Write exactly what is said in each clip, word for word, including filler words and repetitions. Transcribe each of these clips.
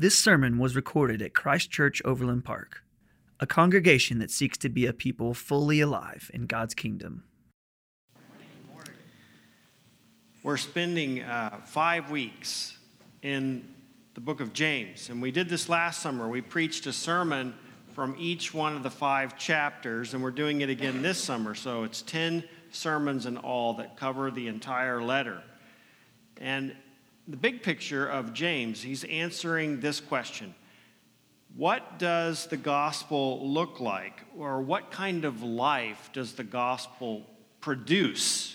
This sermon was recorded at Christ Church Overland Park, a congregation that seeks to be a people fully alive in God's kingdom. We're spending uh, five weeks in the book of James, and we did this last summer. We preached a sermon from each one of the five chapters, and we're doing it again this summer, so it's ten sermons in all that cover the entire letter. And the big picture of James, he's answering this question: what does the gospel look like, or what kind of life does the gospel produce?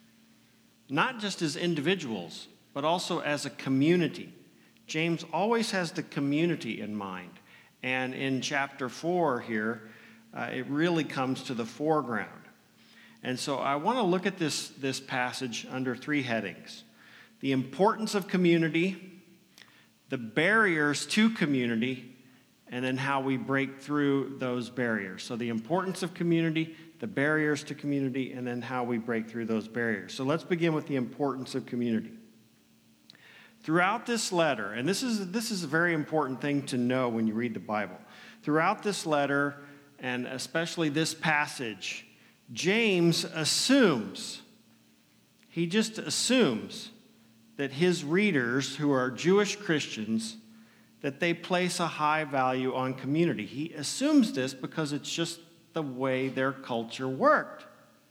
Not just as individuals, but also as a community. James always has the community in mind. And in chapter four here, uh, it really comes to the foreground. And so I want to look at this, this passage under three headings: the importance of community, the barriers to community, and then how we break through those barriers. So the importance of community, the barriers to community, and then how we break through those barriers. So let's begin with the importance of community. Throughout this letter, and this is, this is a very important thing to know when you read the Bible. Throughout this letter, and especially this passage, James assumes, he just assumes that his readers, who are Jewish Christians, that they place a high value on community. He assumes this because it's just the way their culture worked.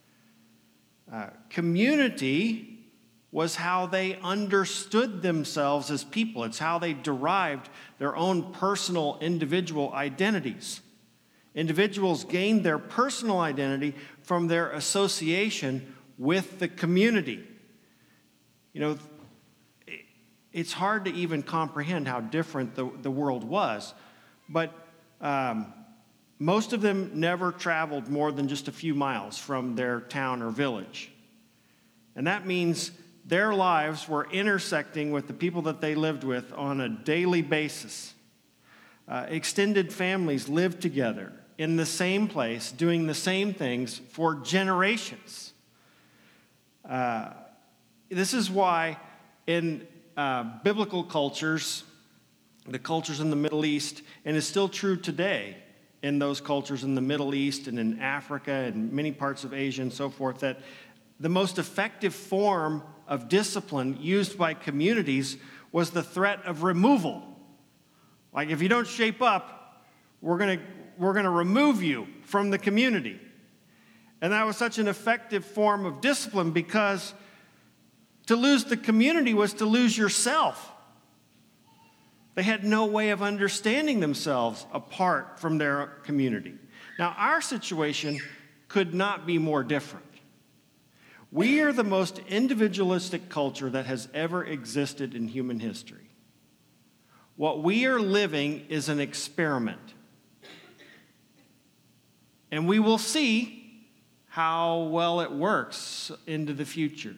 Uh, community was how they understood themselves as people. It's how they derived their own personal, individual identities. Individuals gained their personal identity from their association with the community. You know, it's hard to even comprehend how different the, the world was, but um, most of them never traveled more than just a few miles from their town or village. And that means their lives were intersecting with the people that they lived with on a daily basis. Uh, extended families lived together in the same place, doing the same things for generations. Uh, this is why in Uh, biblical cultures, the cultures in the Middle East, and is still true today in those cultures in the Middle East and in Africa and many parts of Asia and so forth, that the most effective form of discipline used by communities was the threat of removal. Like, if you don't shape up, we're going to we're going to remove you from the community. And that was such an effective form of discipline because to lose the community was to lose yourself. They had no way of understanding themselves apart from their community. Now, our situation could not be more different. We are the most individualistic culture that has ever existed in human history. What we are living is an experiment. And we will see how well it works into the future.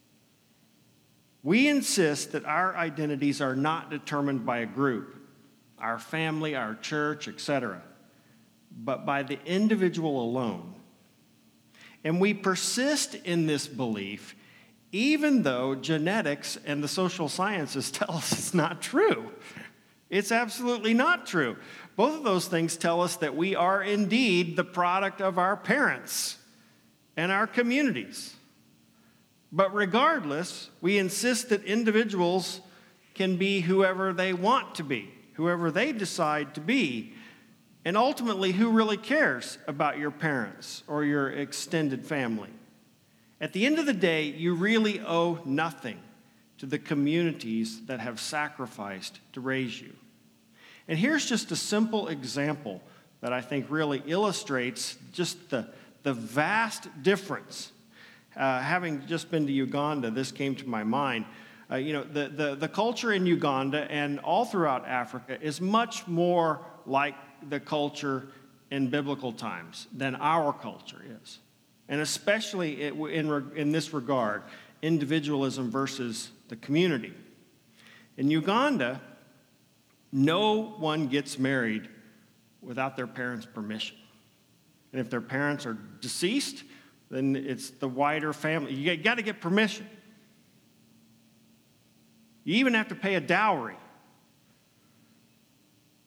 We insist that our identities are not determined by a group, our family, our church, et cetera, but by the individual alone. And we persist in this belief even though genetics and the social sciences tell us it's not true. It's absolutely not true. Both of those things tell us that we are indeed the product of our parents and our communities. But regardless, we insist that individuals can be whoever they want to be, whoever they decide to be. And ultimately, who really cares about your parents or your extended family? At the end of the day, you really owe nothing to the communities that have sacrificed to raise you. And here's just a simple example that I think really illustrates just the, the vast difference. Uh, having just been to Uganda, this came to my mind. Uh, you know, the, the, the culture in Uganda and all throughout Africa is much more like the culture in biblical times than our culture is. And especially it, in, in this regard, individualism versus the community. In Uganda, no one gets married without their parents' permission. And if their parents are deceased, then it's the wider family. You got to get permission. You even have to pay a dowry.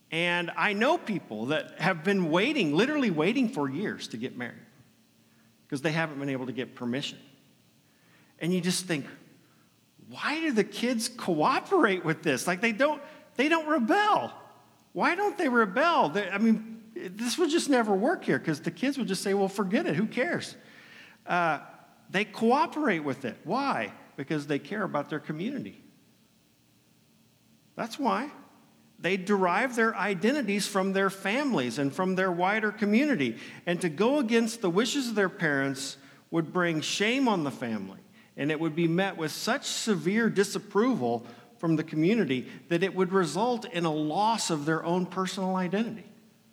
And I know people that have been waiting, literally waiting for years to get married because they haven't been able to get permission. And you just think, why do the kids cooperate with this? Like they don't, they don't rebel. Why don't they rebel? They, I mean, this would just never work here because the kids would just say, well, forget it. Who cares? Uh, they cooperate with it. Why? Because they care about their community. That's why. They derive their identities from their families and from their wider community. And to go against the wishes of their parents would bring shame on the family. And it would be met with such severe disapproval from the community that it would result in a loss of their own personal identity.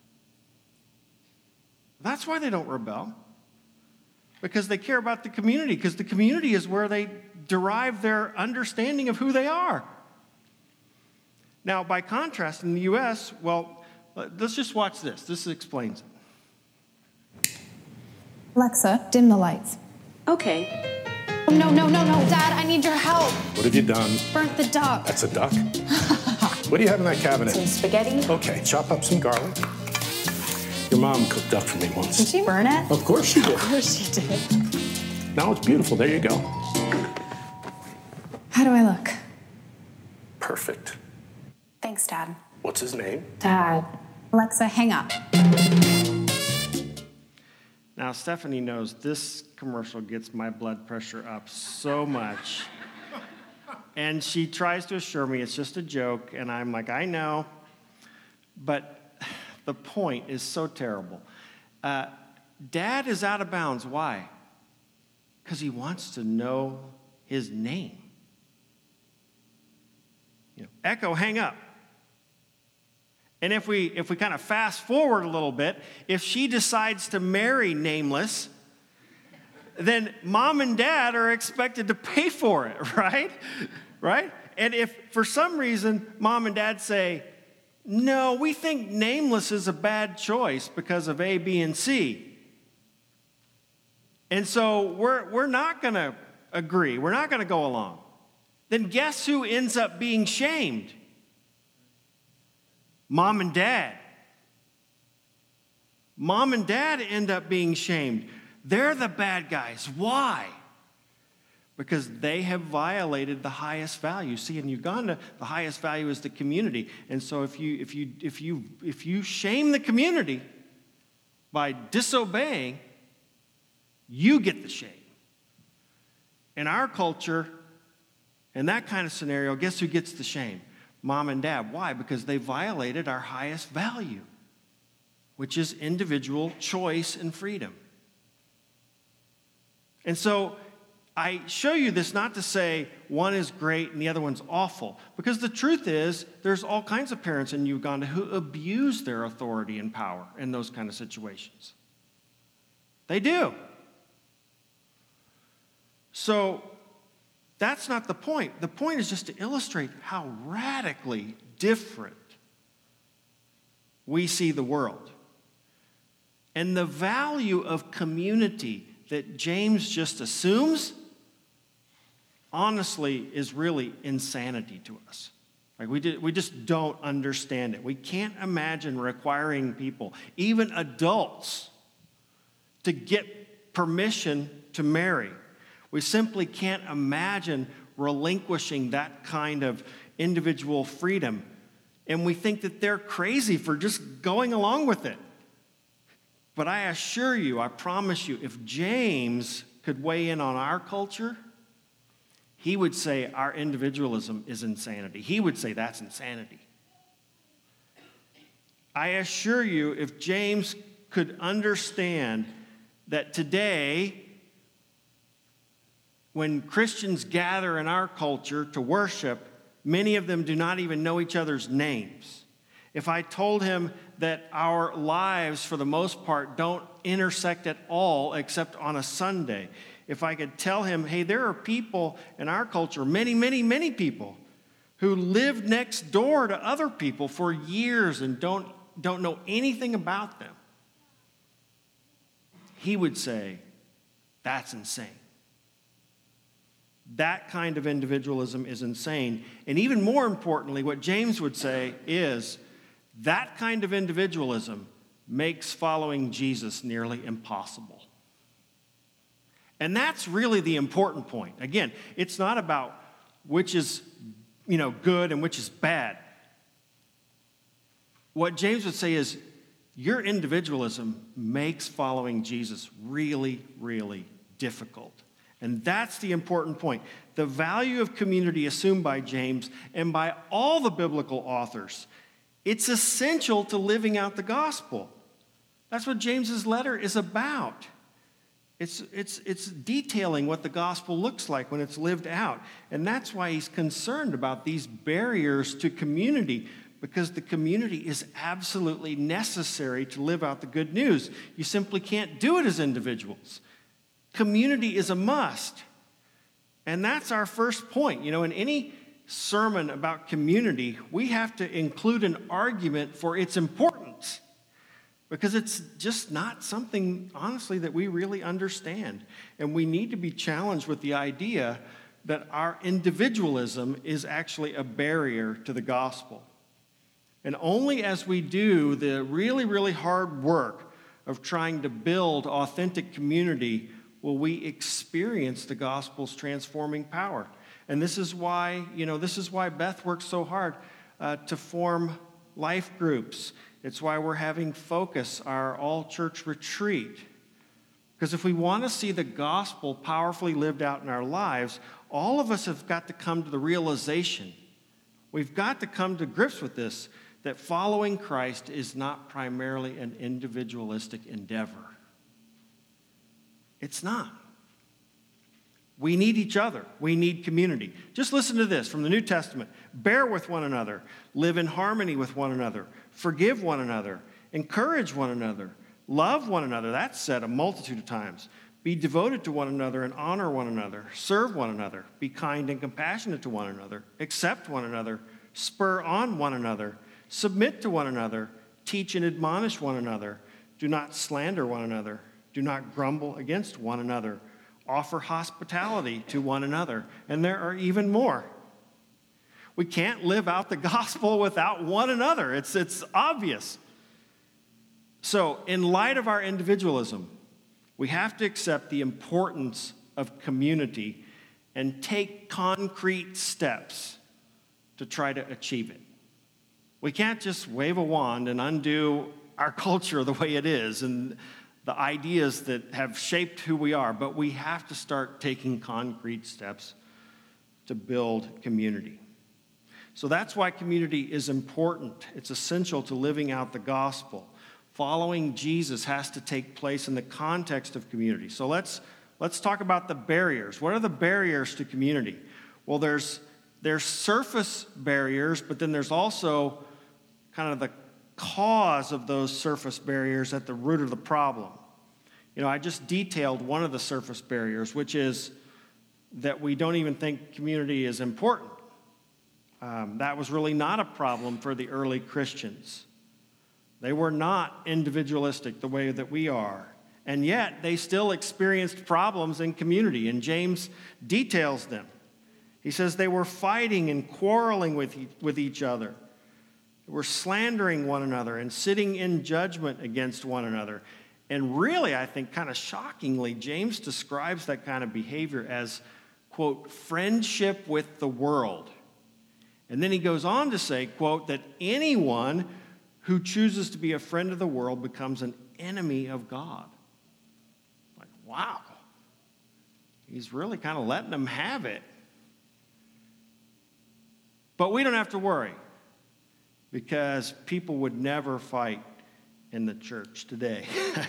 That's why they don't rebel. Because they care about the community. Because the community is where they derive their understanding of who they are. Now, by contrast, in the U S, well, let's just watch this. This explains it. Alexa, dim the lights. Okay. Oh, no, no, no, no, Dad, I need your help. What have you done? Burnt the duck. That's a duck? What do you have in that cabinet? Some spaghetti. Okay, chop up some garlic. Your mom cooked duck for me once. Did she burn it? Of course she did. Of course she did. Now it's beautiful. There you go. How do I look? Perfect. Thanks, Dad. What's his name? Dad. Alexa, hang up. Now, Stephanie knows this commercial gets my blood pressure up so much. And she tries to assure me it's just a joke, and I'm like, I know. But the point is so terrible. Uh, Dad is out of bounds. Why? Because he wants to know his name. You know, Echo, hang up. And if we if we kind of fast forward a little bit, if she decides to marry Nameless, then mom and dad are expected to pay for it, right? Right? And if for some reason mom and dad say, no, we think Nameless is a bad choice because of A, B, and C. And so we're we're not going to agree. We're not going to go along. Then guess who ends up being shamed? Mom and dad. Mom and dad end up being shamed. They're the bad guys. Why? Because they have violated the highest value. See, in Uganda, the highest value is the community. And so if you if you if you if you shame the community by disobeying, you get the shame. In our culture, in that kind of scenario, guess who gets the shame? Mom and dad. Why? Because they violated our highest value, which is individual choice and freedom. And so I show you this not to say one is great and the other one's awful, because the truth is there's all kinds of parents in Uganda who abuse their authority and power in those kind of situations. They do. So that's not the point. The point is just to illustrate how radically different we see the world. And the value of community that James just assumes, honestly, is really insanity to us. Like we, did, we just don't understand it. We can't imagine requiring people, even adults, to get permission to marry. We simply can't imagine relinquishing that kind of individual freedom. And we think that they're crazy for just going along with it. But I assure you, I promise you, if James could weigh in on our culture, he would say our individualism is insanity. He would say that's insanity. I assure you, if James could understand that today, when Christians gather in our culture to worship, many of them do not even know each other's names. If I told him that our lives, for the most part, don't intersect at all except on a Sunday, if I could tell him, hey, there are people in our culture, many, many, many people, who live next door to other people for years and don't, don't know anything about them, he would say, that's insane. That kind of individualism is insane. And even more importantly, what James would say is, That kind of individualism makes following Jesus nearly impossible. And that's really the important point. Again, it's not about which is, you know, good and which is bad. What James would say is your individualism makes following Jesus really, really difficult. And that's the important point. The value of community assumed by James and by all the biblical authors, it's essential to living out the gospel. That's what James's letter is about. It's, it's, it's detailing what the gospel looks like when it's lived out. And that's why he's concerned about these barriers to community, because the community is absolutely necessary to live out the good news. You simply can't do it as individuals. Community is a must. And that's our first point. You know, in any sermon about community, we have to include an argument for its importance, because it's just not something, honestly, that we really understand. And we need to be challenged with the idea that our individualism is actually a barrier to the gospel. And only as we do the really, really hard work of trying to build authentic community will we experience the gospel's transforming power. And this is why, you know, this is why Beth works so hard uh, to form life groups. It's why we're having Focus, our all-church retreat. Because if we want to see the gospel powerfully lived out in our lives, all of us have got to come to the realization, we've got to come to grips with this, that following Christ is not primarily an individualistic endeavor. It's not. We need each other. We need community. Just listen to this from the New Testament. Bear with one another. Live in harmony with one another. Forgive one another. Encourage one another. Love one another. That's said a multitude of times. Be devoted to one another and honor one another. Serve one another. Be kind and compassionate to one another. Accept one another. Spur on one another. Submit to one another. Teach and admonish one another. Do not slander one another. Do not grumble against one another. Offer hospitality to one another. And there are even more. We can't live out the gospel without one another. It's, it's obvious. So, in light of our individualism, we have to accept the importance of community and take concrete steps to try to achieve it. We can't just wave a wand and undo our culture the way it is and the ideas that have shaped who we are, but we have to start taking concrete steps to build community. So that's why community is important. It's essential to living out the gospel. Following Jesus has to take place in the context of community. So let's let's talk about the barriers. What are the barriers to community? Well, there's there's surface barriers, but then there's also kind of the cause of those surface barriers at the root of the problem. You know, I just detailed one of the surface barriers, which is that we don't even think community is important. Um, that was really not a problem for the early Christians. They were not individualistic the way that we are. And yet, they still experienced problems in community, and James details them. He says they were fighting and quarreling with, e- with each other. They were slandering one another and sitting in judgment against one another. And really, I think, kind of shockingly, James describes that kind of behavior as, quote, friendship with the world. And then he goes on to say, quote, that anyone who chooses to be a friend of the world becomes an enemy of God. Like, wow. He's really kind of letting them have it. But we don't have to worry, because people would never fight in the church today.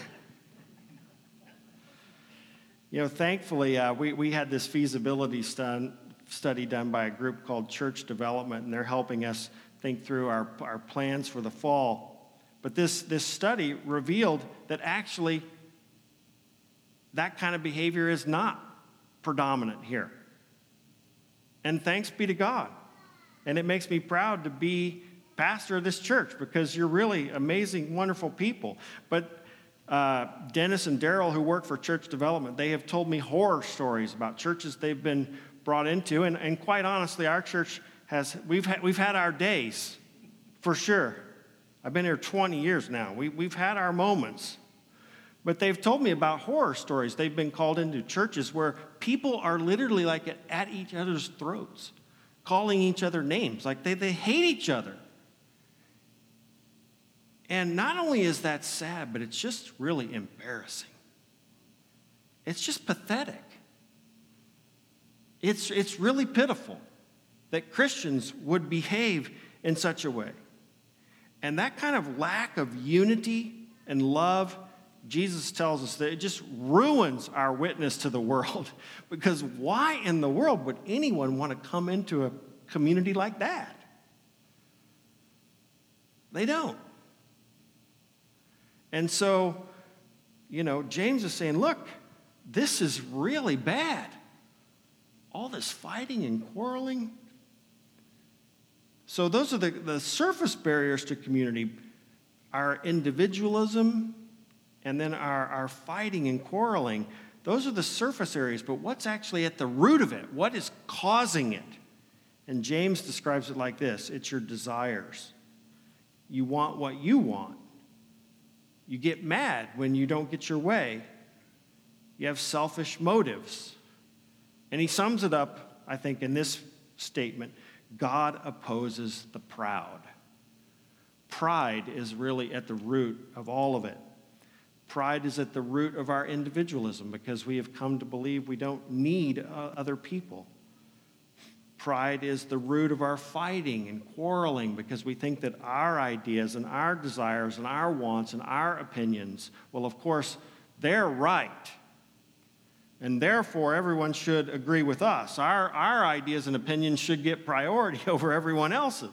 You know, thankfully, uh, we, we had this feasibility stun, study done by a group called Church Development, and they're helping us think through our, our plans for the fall. But this, this study revealed that actually that kind of behavior is not predominant here. And thanks be to God. And it makes me proud to be pastor of this church, because you're really amazing, wonderful people. But uh, Dennis and Daryl, who work for Church Development, they have told me horror stories about churches they've been brought into. And, and quite honestly, our church has, we've had, we've had our days, for sure. I've been here twenty years now. We, we've had our moments. But they've told me about horror stories. They've been called into churches where people are literally like at, at each other's throats, calling each other names, like they, they hate each other. And not only is that sad, but it's just really embarrassing. It's just pathetic. It's, it's really pitiful that Christians would behave in such a way. And that kind of lack of unity and love, Jesus tells us that it just ruins our witness to the world. Because why in the world would anyone want to come into a community like that? They don't. And so, you know, James is saying, look, this is really bad. All this fighting and quarreling. So those are the, the surface barriers to community. Our individualism and then our, our fighting and quarreling. Those are the surface areas, but what's actually at the root of it? What is causing it? And James describes it like this. It's your desires. You want what you want. You get mad when you don't get your way. You have selfish motives. And he sums it up, I think, in this statement: God opposes the proud. Pride is really at the root of all of it. Pride is at the root of our individualism because we have come to believe we don't need uh, other people. Pride is the root of our fighting and quarreling because we think that our ideas and our desires and our wants and our opinions, well, of course, they're right. And therefore, everyone should agree with us. Our, our ideas and opinions should get priority over everyone else's.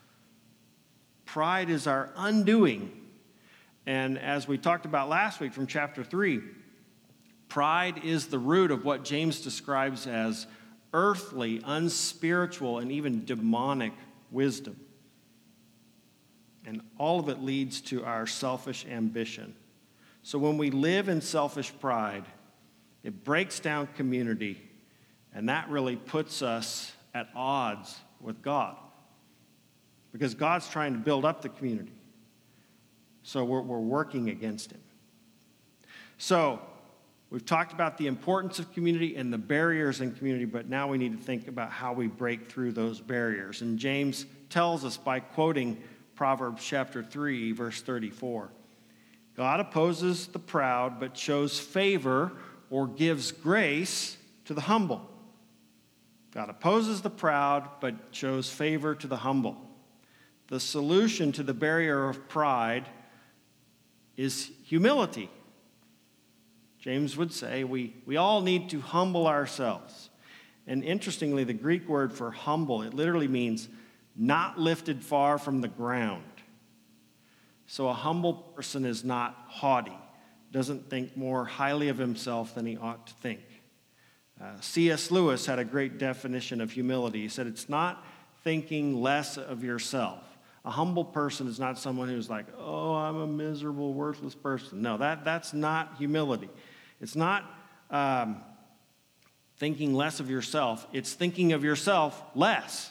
Pride is our undoing. And as we talked about last week from chapter three, pride is the root of what James describes as earthly, unspiritual, and even demonic wisdom. And all of it leads to our selfish ambition. So when we live in selfish pride, it breaks down community, and that really puts us at odds with God. Because God's trying to build up the community. So we're, we're working against him. So we've talked about the importance of community and the barriers in community, but now we need to think about how we break through those barriers. And James tells us by quoting Proverbs chapter three, verse thirty-four. God opposes the proud, but shows favor or gives grace to the humble. God opposes the proud, but shows favor to the humble. The solution to the barrier of pride is humility. James would say we, we all need to humble ourselves. And interestingly, the Greek word for humble, it literally means not lifted far from the ground. So a humble person is not haughty, doesn't think more highly of himself than he ought to think. Uh, C S Lewis had a great definition of humility. He said it's not thinking less of yourself. A humble person is not someone who's like, oh, I'm a miserable, worthless person. No, that, that's not humility. It's not um, thinking less of yourself. It's thinking of yourself less.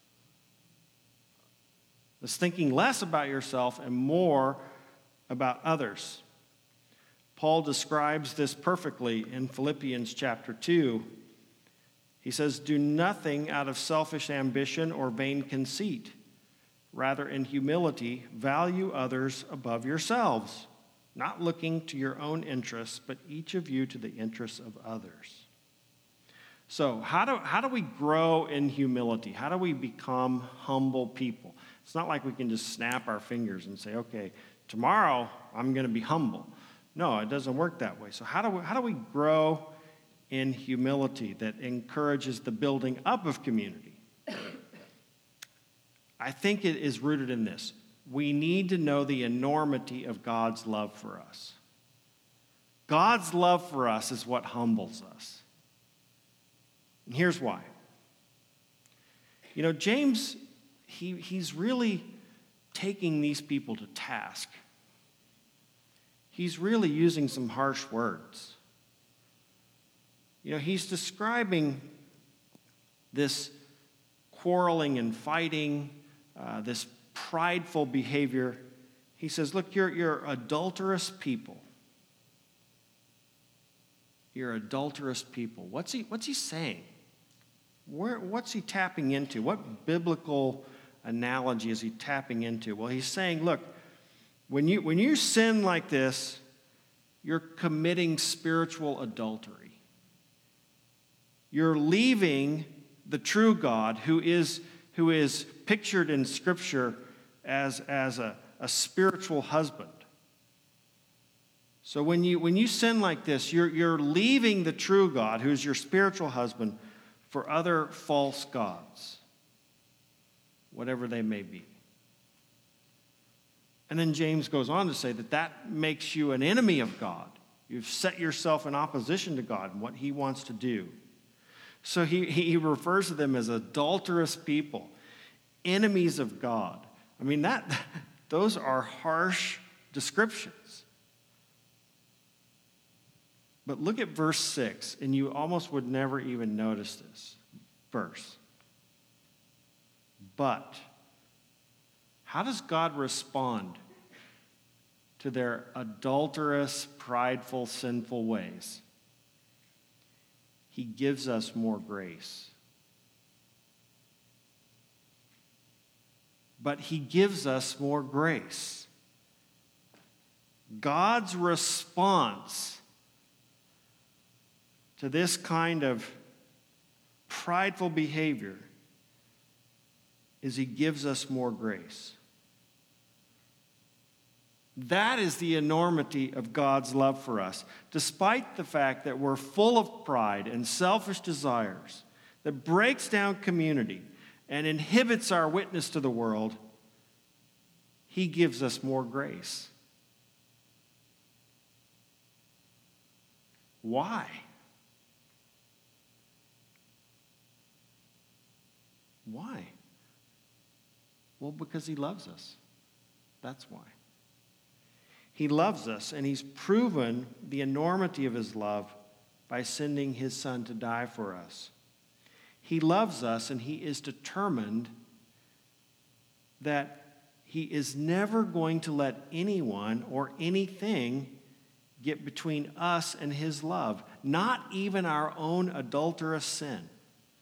It's thinking less about yourself and more about others. Paul describes this perfectly in Philippians chapter two. He says, do nothing out of selfish ambition or vain conceit. Rather, in humility, value others above yourselves, not looking to your own interests, but each of you to the interests of others. So how do, how do we grow in humility? How do we become humble people? It's not like we can just snap our fingers and say, okay, tomorrow I'm going to be humble. No, it doesn't work that way. So how do we, how do we grow in humility that encourages the building up of community? I think it is rooted in this. We need to know the enormity of God's love for us. God's love for us is what humbles us. And here's why. You know, James, he, he's really taking these people to task. He's really using some harsh words. You know, he's describing this quarreling and fighting, uh, this prideful behavior, He says, look, you're, you're adulterous people. You're adulterous people. What's he, what's he saying? Where, what's he tapping into? What biblical analogy is he tapping into? Well, he's saying, look, when you, when you sin like this, you're committing spiritual adultery. You're leaving the true God, who is, who is pictured in Scripture as, as a, a spiritual husband. So when you, when you sin like this, you're, you're leaving the true God, who's your spiritual husband, for other false gods, whatever they may be. And then James goes on to say that that makes you an enemy of God. You've set yourself in opposition to God and what he wants to do. So he, he refers to them as adulterous people, enemies of God. I mean, that those are harsh descriptions. But look at verse six, and you almost would never even notice this verse. But how does God respond to their adulterous, prideful, sinful ways? He gives us more grace. But he gives us more grace. God's response to this kind of prideful behavior is he gives us more grace. That is the enormity of God's love for us. Despite the fact that we're full of pride and selfish desires that breaks down community and inhibits our witness to the world, he gives us more grace. Why? Why? Well, because he loves us. That's why. He loves us, and he's proven the enormity of his love by sending his son to die for us. He loves us, and he is determined that he is never going to let anyone or anything get between us and his love, not even our own adulterous sin.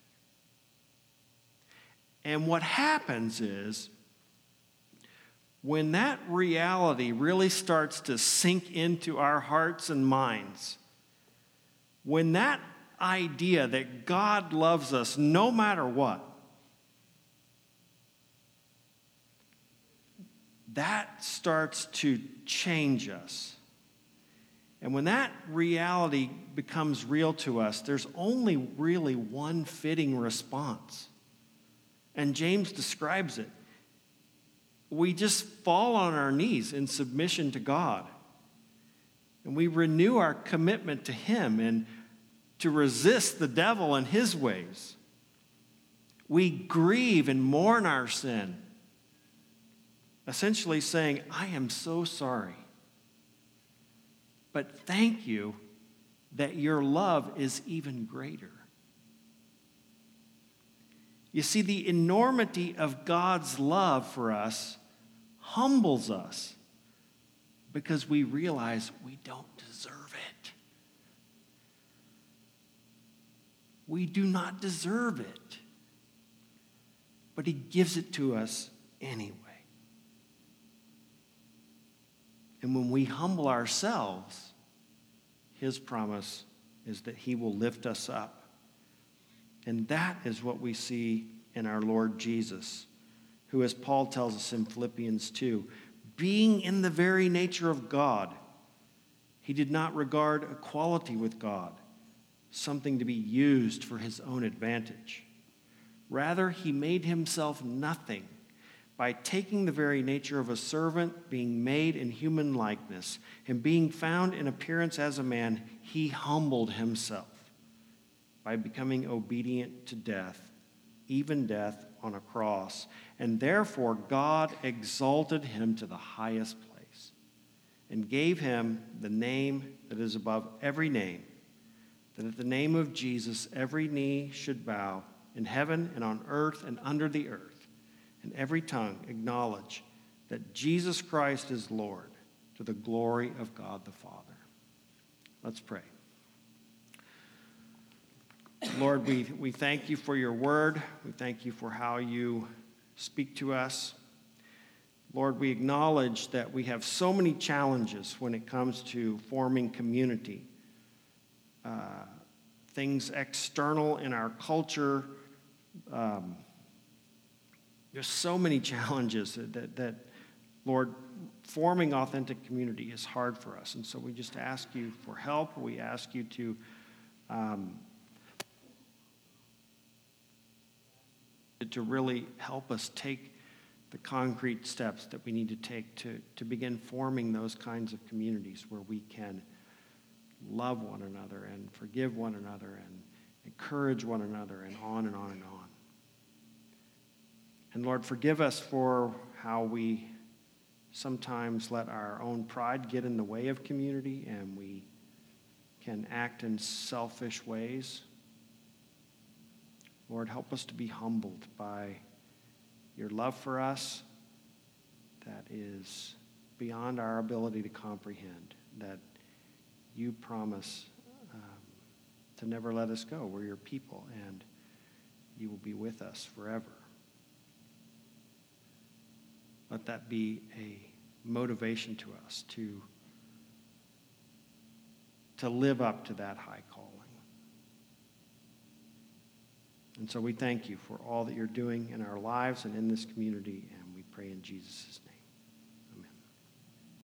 And what happens is, when that reality really starts to sink into our hearts and minds, when that idea that God loves us no matter what, that starts to change us. And when that reality becomes real to us, there's only really one fitting response. And James describes it. We just fall on our knees in submission to God. And we renew our commitment to him and to resist the devil and his ways. We grieve and mourn our sin, essentially saying, I am so sorry. But thank you that your love is even greater. You see, the enormity of God's love for us humbles us because we realize we don't deserve it. We do not deserve it, but he gives it to us anyway. And when we humble ourselves, his promise is that he will lift us up. And that is what we see in our Lord Jesus, who, as Paul tells us in Philippians two, being in the very nature of God, he did not regard equality with God something to be used for his own advantage. Rather, he made himself nothing by taking the very nature of a servant, being made in human likeness, and being found in appearance as a man, he humbled himself by becoming obedient to death, even death on a cross. And therefore, God exalted him to the highest place and gave him the name that is above every name, that at the name of Jesus every knee should bow in heaven and on earth and under the earth, and every tongue acknowledge that Jesus Christ is Lord, to the glory of God the Father. Let's pray. Lord, we, we thank you for your word. We thank you for how you speak to us. Lord, we acknowledge that we have so many challenges when it comes to forming community. Uh, things external in our culture. Um, there's so many challenges that, that, that, Lord, forming authentic community is hard for us. And so we just ask you for help. We ask you to um, to really help us take the concrete steps that we need to take to, to begin forming those kinds of communities where we can love one another and forgive one another and encourage one another and on and on and on. And Lord, forgive us for how we sometimes let our own pride get in the way of community and we can act in selfish ways. Lord, help us to be humbled by your love for us that is beyond our ability to comprehend, that you promise um, to never let us go. We're your people, and you will be with us forever. Let that be a motivation to us to, to live up to that high calling. And so we thank you for all that you're doing in our lives and in this community, and we pray in Jesus' name.